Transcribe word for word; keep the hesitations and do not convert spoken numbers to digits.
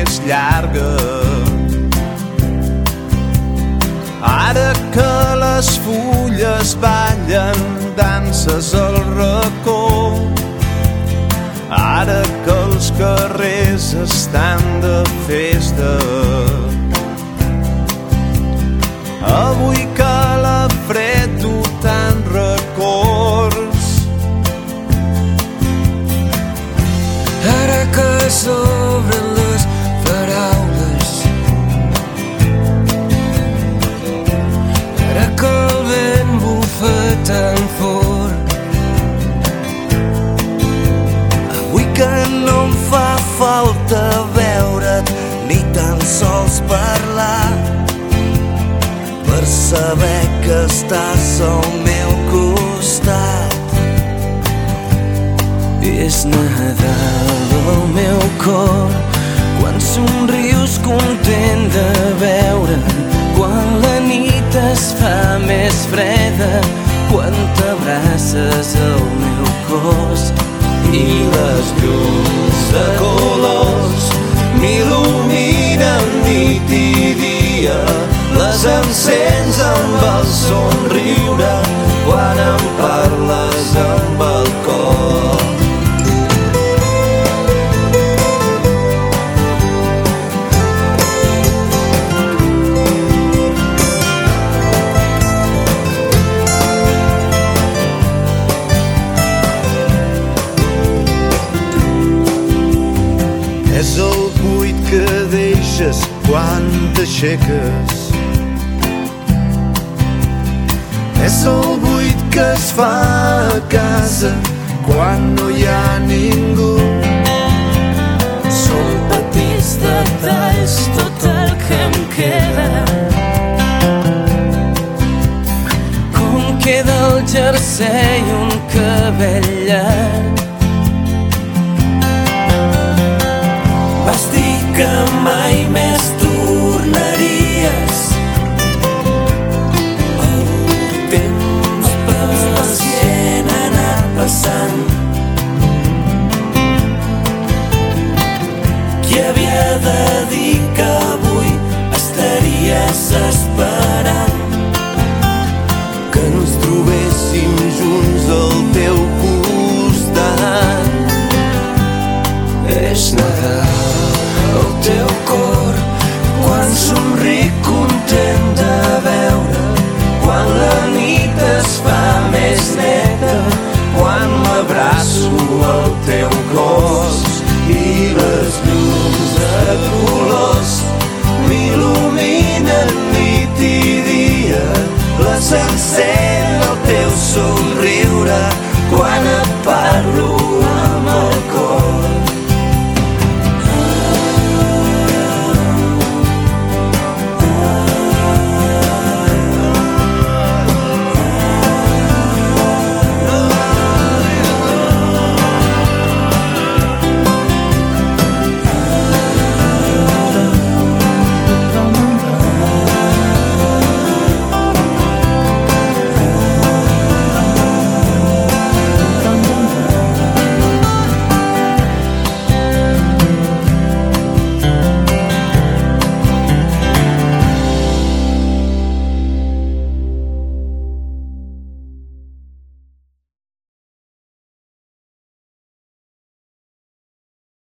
més llarga. Ara que les fulles ballen danses al racó, ara que els carrers estan de festa, avui que la fred du tant records, ara que s'obren les paraules, ara que el vent bufa tan fort, avui que no em fa falta veure't ni tan sols parlar, per saber que estàs al meu costat. És Nadal al meu cor, quan somrius content de veure'm, quan la nit es fa més freda, quan t'abraces al meu cos i les llums de colors m'il·luminen nit i dia, les encens amb el somriure quan em parles amb el cor. És el buit que deixes quan t'aixeques, és el buit que es fa a casa quan no hi ha ningú. són petits detalls tot el que em queda, com queda el jersei i un cabell llarg. Vas dir que mai més tornaries, el temps pacient ha anat passant, qui havia de dir que avui estaries esperant que ens trobéssim junts al teu costat. És Nadal al teu cor, quan somric content de veure, quan la nit es fa més neta, quan m'abraço al teu cos i les llums de colors m'il·luminen nit i dia, les encens